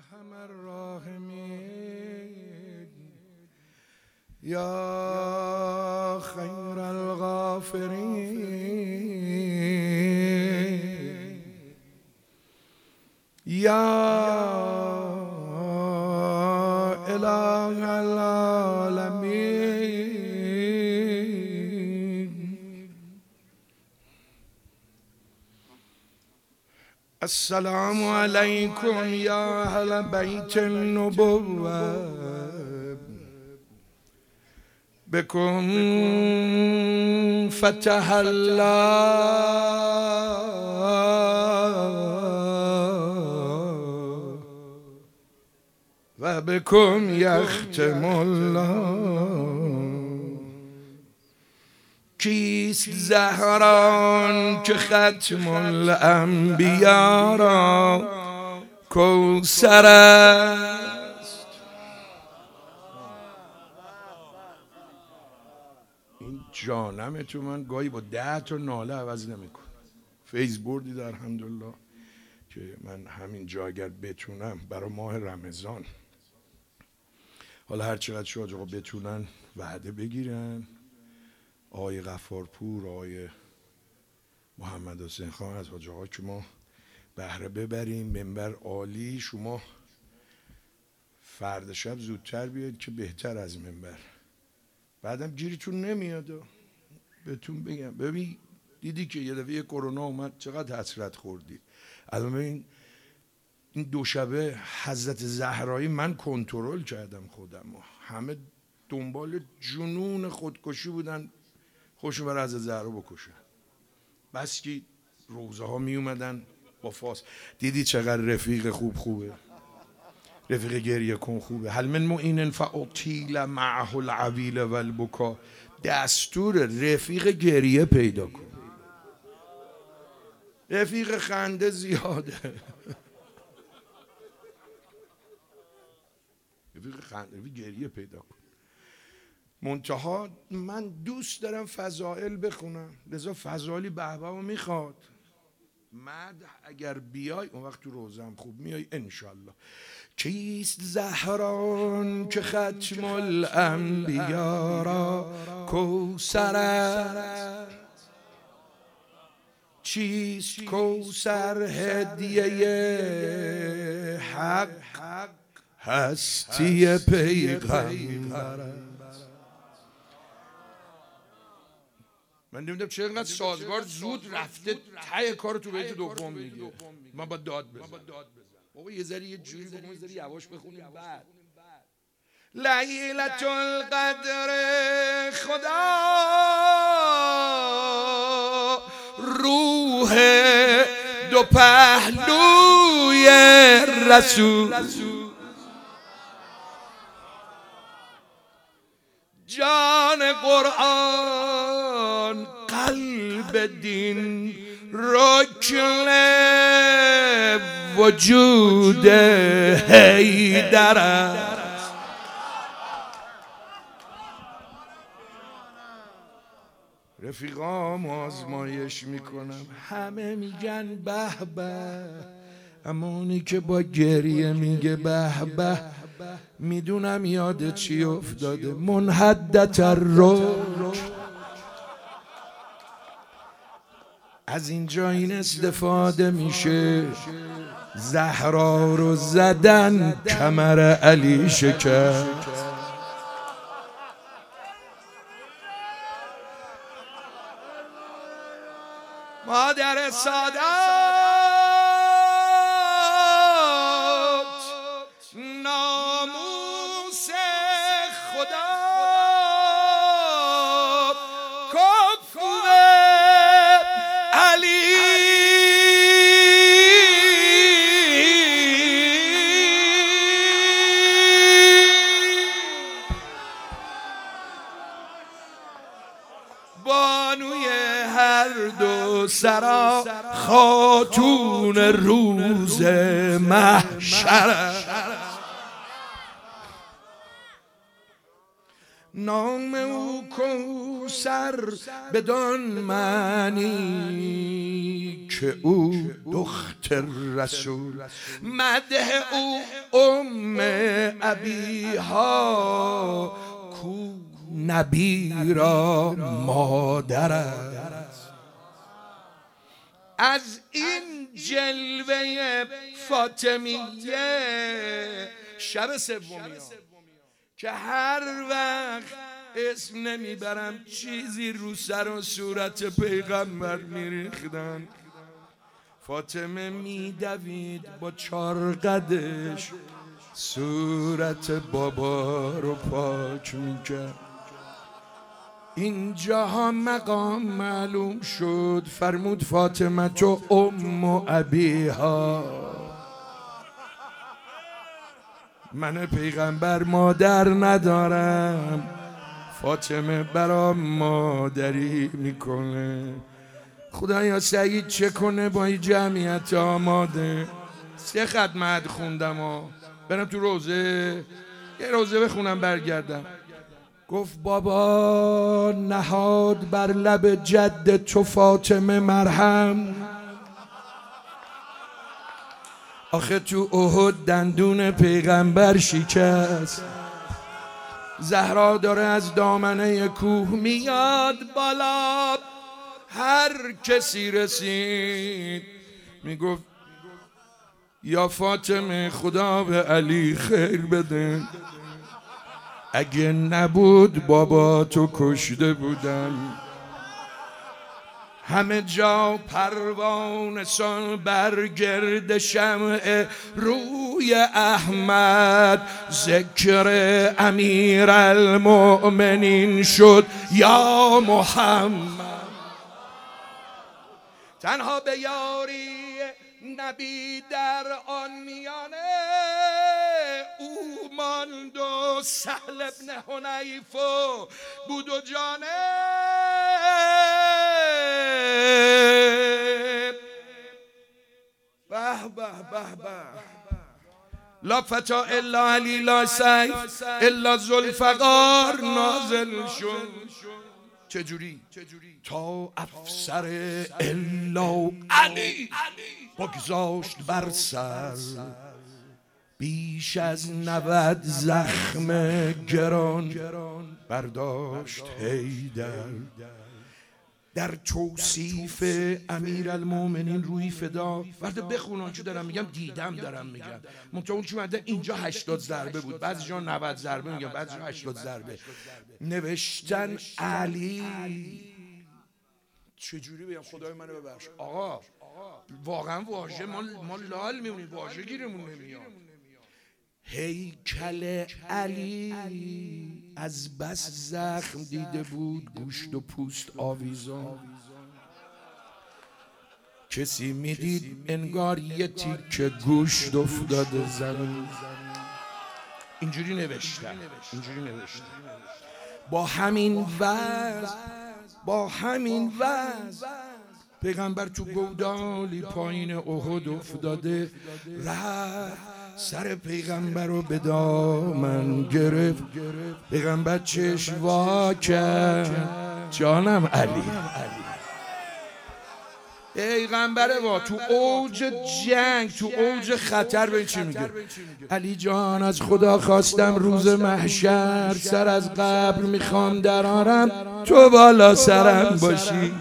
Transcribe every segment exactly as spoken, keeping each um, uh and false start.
ارحم الراحمین یا خیر الغافرین یا اله العالمین. السلام علیکم یا اهل بیت النبوة بكم فتح الله و بكم یختم الله. کیست زهران که ختم الانبیا را کوثر است؟ این جانم تو من گاهی با ده تا ناله عوض نمیکنه. فیض بردید الحمدلله که من همین جا اگر بتونم برای ماه رمضان، حالا هر چقدر شاید آقا بتونن وعده بگیرن، آقای غفارپور، آقای محمد حسین خان از حاج آقا که ما بهره ببریم. منبر عالی، شما فردا شب زودتر بیاید که بهتر از منبر، بعدم گیریتون نمیاد. بهتون بگم، ببین دیدی که یه دفعه کرونا اومد چقدر حسرت خوردی. الان ببین این دو شبه حضرت زهرایی من کنترل کردم خودم، همه دنبال جنون خودکشی بودن، خوشو برای حضرت زهرا بکشن. بس که روزه ها می اومدن با فاس. دیدی چقدر رفیق خوب خوبه، رفیق گریه کن خوبه. هل من معین فاطیل معه العویل و البکا. دستور رفیق گریه پیدا کن، رفیق خنده زیاده. رفیق خنده، رفیق گریه پیدا کن. منتها من دوست دارم فضائل بخونم، لذا فضائلی بهبه‌مو میخواد. مد اگر بیای اون وقت تو روزم خوب میای انشالله. کیست زهران که ختم الانبیا را کوثر است؟ چیست کوثر؟ هدیه حق هستی پیغمبر. من نمیدونم چرا اینقدر سازگار زود رفته ته کارو تو بیت دوم میگه. من با داد بزنم. بابا یه ذره یه جوری بگم، یه ذره یواش بخونیم. بعد لیلة القدر خدا روح دو پهلوی رسول، جان قرآن قلب دین رکن وجود حیدر است. رفیقام آزمایش میکنم، همه میگن به به، امانی که با گریه میگه به به. میدونم یاد چی افتاده، منحدت الرکن. از اینجا این استفاده میشه، زهرا رو زدن کمر علی شکست. مادر سادات ناموس خدا کف علی. بانوی هر دو سرا خاتون روز محشر. نام او کوثر بدان معنی که او دختر رسول، مدح او ام ابیها کو نبی را مادر است. از این جلوه فاطمیه شب سومیه که هر وقت اسم نمیبرم چیزی رو سر و صورت پیغمبر میریختن، فاطمه میدوید با چار قدش صورت بابا رو پاک میکرد. اینجاها مقام معلوم شد، فرمود فاطمه تو ام و ابیها، من پیغمبر مادر ندارم، فاطمه برام مادری میکنه. خدایا سعید چه کنه با این جمعیت آماده. سه خط مد خوندم و برم تو روزه، یه روزه بخونم برگردم. گفت بابا نهاد بر لب جد تو فاطمه مرهم، آخه تو احد دندون پیغمبر شکست. زهرا داره از دامنه کوه میاد بالا، هر کسی رسید میگفت یا فاطمه خدا به علی خیر بده، اگه نبود بابا تو کشته بودم. همه جا پروانه سان برگرد شمع روی احمد، ذکر امیر المؤمنین شد یا محمد. تنها به یاری نبی در آن میانه او ماند و سهل ابن حنیف و بود و جانب. به به به به لا فتا الا علی لا سیف الا ذوالفقار نازل شد. چجوری؟ تا افسر الا علی بگذاشت بر سر، بیش از نود زخم گران برداشت حیدر. در توصیف امیر المؤمنین روی فدا ورده بخونن چه دارم میگم، دیدم دارم میگم، منطقه اون چون اینجا هشتاد ضربه بود، بعضی جا نود ضربه میگم، بعضی جا هشتاد ضربه نوشتن. علی چجوری بگم خدای منو ببخش آقا، واقعا واژه ما ما لال میمونیم، واژه گیرمون نمیاد. هیکل علی از بس زخم دیده بود گوشت و پوست آویزان، کسی میدید انگار یه تیکه گوشت افتاده زمین. اینجوری نوشتن، اینجوری نوشتن. با همین وضع با همین وضع پیغمبر تو گودالی پایین احد افتاده، رفت سر پیغمبر رو به دامن گرفت. پیغمبر چشم وا کرد، جانم علی. پیغمبر وا تو اوج جنگ، تو اوج خطر، به چی میگه؟ علی جان از خدا خواستم روز محشر سر از قبر میخوام درارم، تو بالا سرم باشی.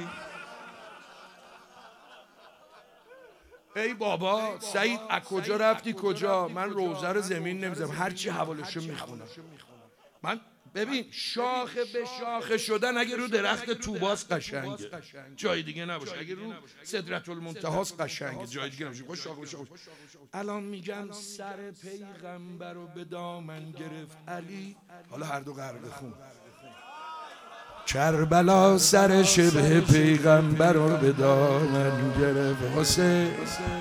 ای بابا سعید از کجا رفتی کجا؟ من روزه رو زمین نمیذارم، هرچی حوالشو میخونم. من ببین شاخ به شاخ شدن اگه رو درخت توباس قشنگه، جای دیگه نباشه. اگه رو سدرت المنتهاست قشنگه، جای دیگه نباشه. خوش شاخ به شاخ. الان میگم سر پیغمبر رو به دامن گرفت علی. حالا هر دو غرق خون. کربلا سر شبه پیغمبر رو به دامن گرفت. حسین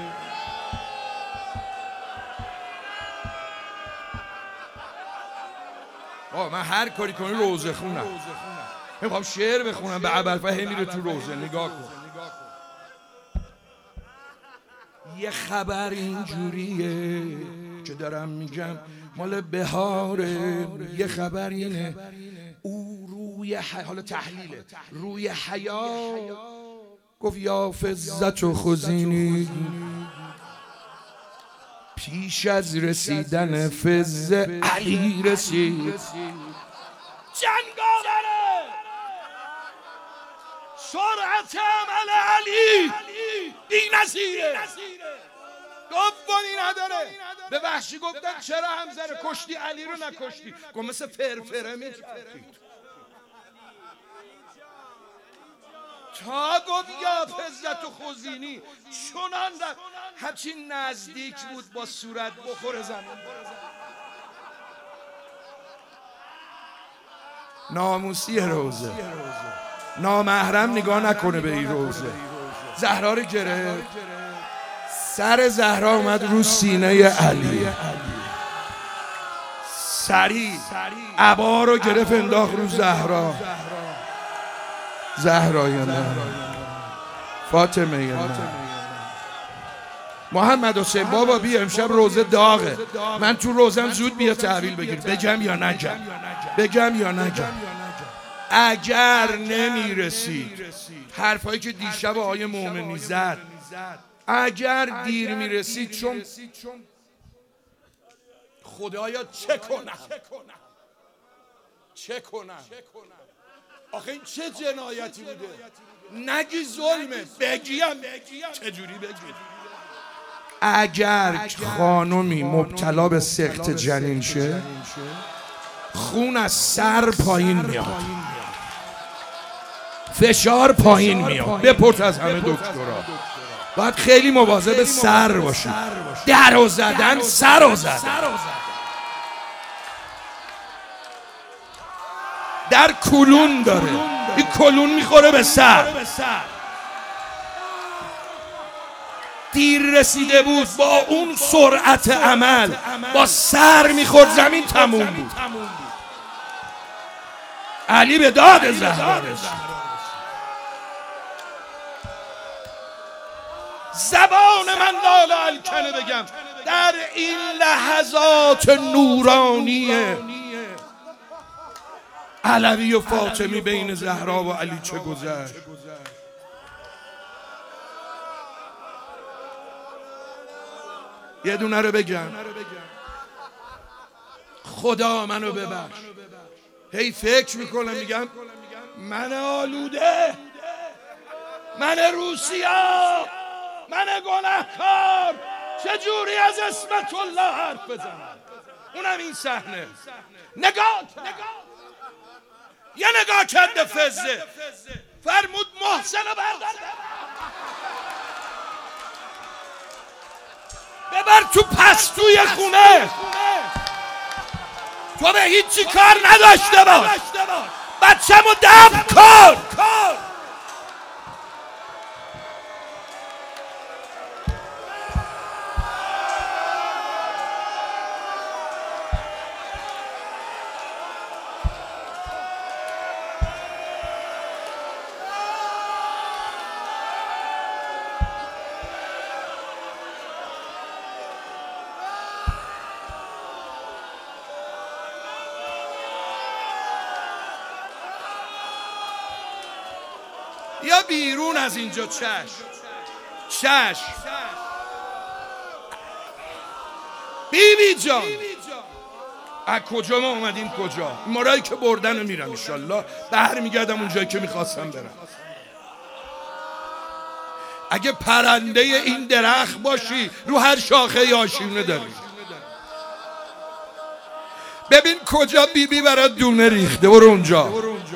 آه من هر کاری کنی روزه خونم، میخوام شعر بخونم به ابوالفضل میره تو روزه. نگاه کن یه خبر اینجوریه که دارم میگم مال بهاره. یه خبر اینه او روی ح... حالا تحلیله روی حیا گفت یا فزت و خزینی پیش از رسیدن فز علی رسید. جنگاوره سرعت عمل علی بی نظیره. دومی نداره. به وحشی گفتن چرا همزه رو کشتی علی رو نکشتی؟ گفت مثل فرفره میچرخید تا گفت یا فزت و خزینی چنان رفت همچین نزدیک بود با صورت بخور زمین. ناموسی روزه نامحرم نگاه نکنه به این روزه. زهرا رو گرفت سر زهرا اومد رو سینه علی سریع عبا رو گرفت انداخت رو زهرا. زهرای من فاطمه من محمد حسین بابا بیا امشب روزه داغه. من تو روزم زود بیا تحویل بگیر. بگم یا نگم؟ بگم یا نگم؟ اگر نمیرسید حرفایی که دیشب آقای مومنی زد اگر دیر میرسید چون خدایا چه کنم چه کنم آخه این چه جنایتی بوده؟ نگی ظلمه بگیم چجوری بگی؟ اگر خانمی مبتلا به سقط جنین شه خون از سر پایین میاد فشار پایین میاد. بپرس از همه دکترها باید خیلی مواظب سر باشی. درو زدن سرو زدن در کلون داره. این کلون میخوره به سر. دیر رسیده بود با اون سرعت عمل با سر میخورد زمین تموم بود. علی به داد زهرا رسید. زبان من لالا الکنه بگم در این لحظات نورانیه علوی و فاطمی بین زهرا و علی چه گذشت. یه دونه رو بگم خدا منو ببخش. هی فکر میکنم میگم من آلوده من روسیا من گناهکار چجوری از اسمت الله حرف بزنم؟ اونم این صحنه نگاه یه نگاه کرده فزه فرمود محسن رو بردار ببر تو پستوی خونه. تو به هیچی کار نداشته باش بچه‌مو دفن کن. یا بیرون از اینجا چش چش بی بی جان از کجا ما اومدیم کجا؟ مرایی که بردن رو میرم انشالله بهر میگردم اون جایی که میخواستم برم. اگه پرنده این درخت باشی رو هر شاخه آشیونه داری. ببین کجا بی بی برات دونه ریخته. برو اونجا.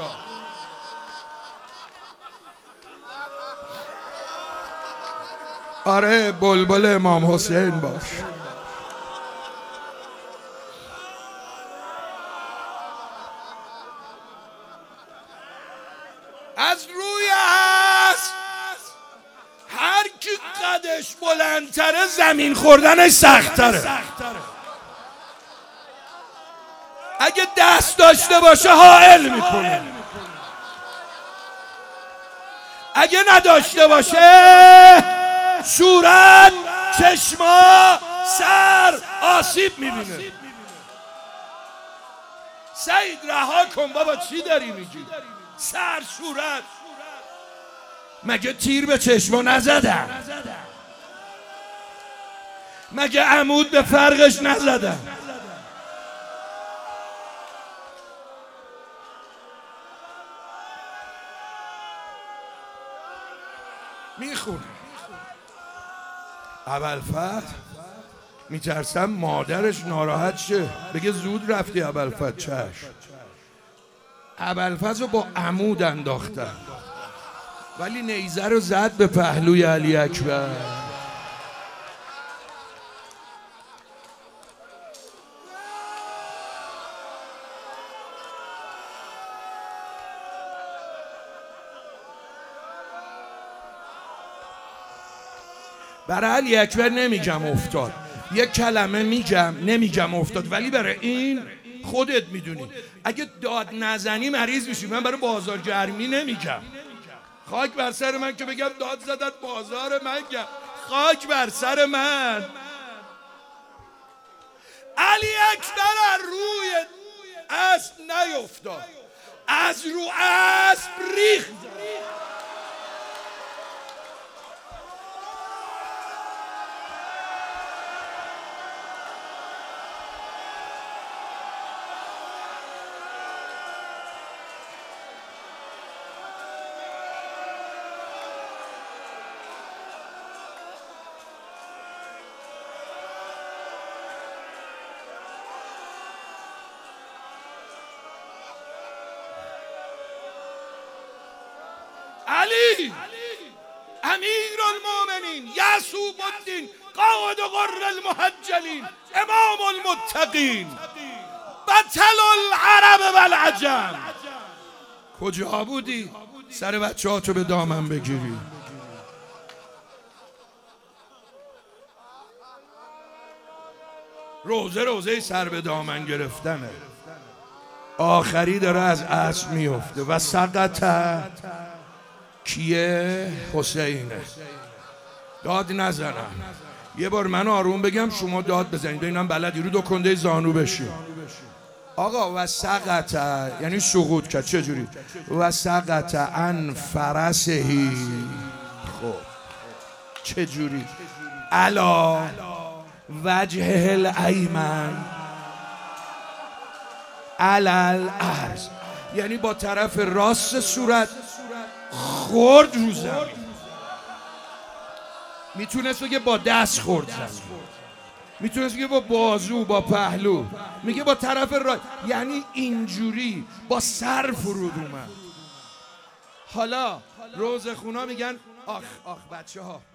آره بلبل امام حسین باش. از روی هست هر کی قدش بلندتره زمین خوردنش سخت‌تره. اگه دست داشته باشه حائل میکنه اگه نداشته باشه صورت، چشما، سر آسیب میبینه. سعید رها کن بابا، چی داری میگی؟ سر صورت مگه تیر به چشما نزدن؟ مگه عمود به فرقش نزدن؟ میخونه ابوالفتح میترسم مادرش ناراحت شه، بگه زود رفتی ابوالفتح. چشم. ابوالفتح رو با عمود انداختن ولی نیزه رو زد به پهلوی علی اکبر. برای علی اکبر نمیگم افتاد، یک کلمه میگم نمیگم افتاد، ولی برای این خودت میدونی اگه داد نزنی مریض میشی. من برای بازارگرمی نمیگم، خاک بر سر من که بگم داد زدت بازار من گم. خاک بر سر من. علی اکبر از روی اسب نیفتاد، از رو اسب ریخت. علی امیر المؤمنین یعصوب الدین قائد غر المحجلین امام المتقین بطل العرب والعجم. کجا بودی؟ سر بچه ها تو به دامن بگیری. روزه روزه سر به دامن گرفتنه. آخری داره از اسب میفته و سقط کیه؟ حسینه. داد نزنم. یه بار من آروم بگم شما داد بزنید ببینم بلدی رو دو کنده زانو بشی. آقا و سقط یعنی سقوط کرد. چجوری؟ و سقط عن فرسهی. خب چجوری؟ علا وجهه الایمن علل ارض، یعنی با طرف راست صورت خورد رو زمین. میتونست بگه با دست خورد زمین، میتونست بگه با بازو، با پهلو، میگه با طرف راست، یعنی اینجوری با سر فرود اومد. حالا روزخونا میگن آخ آخ بچه ها